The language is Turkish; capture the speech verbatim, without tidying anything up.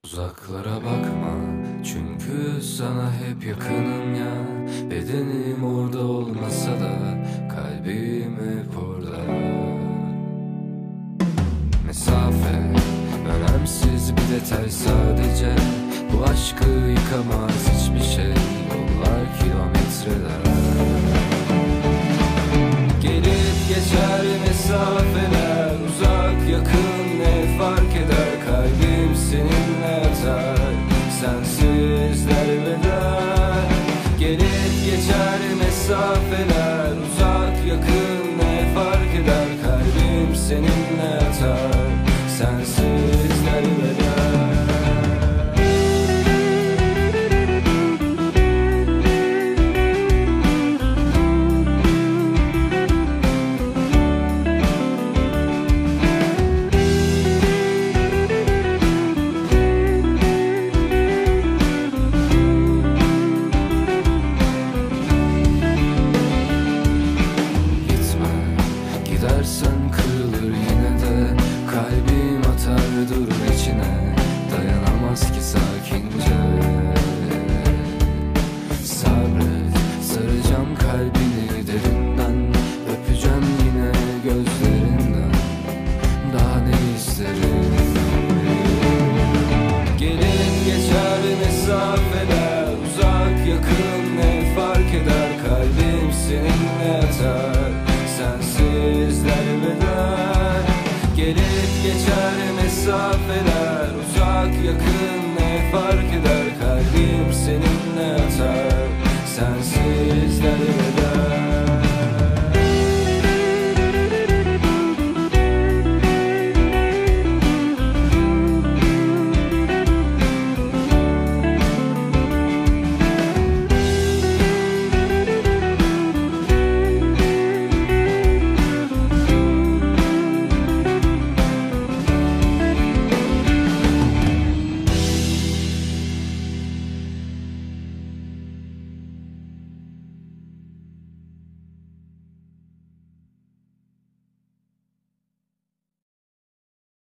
Uzaklara bakma, çünkü sana hep yakınım ya. Bedenim orada olmasa da kalbim hep orada. Mesafe önemsiz bir detay sadece. Bu aşkı yıkamaz hiçbir şey. Yollar kilometreler. Gelip geçer mesafeler, uzak yakın ne fark eder? Kalbim seninle atar, sensiz derbeder. Gelip geçer mesafeler, uzak yakın ne fark eder? Kalbim seninle atar, sensiz derbeder. Gidersen kırılır yine de kalbim atar durur içine. Dayanamaz ki sakince. Sabret, saracağım kalbini derinden. Öpeceğim yine gözlerinden. Daha ne isterim? Gelin geçer mesafeler, uzak yakın ne fark eder? Kalbim senin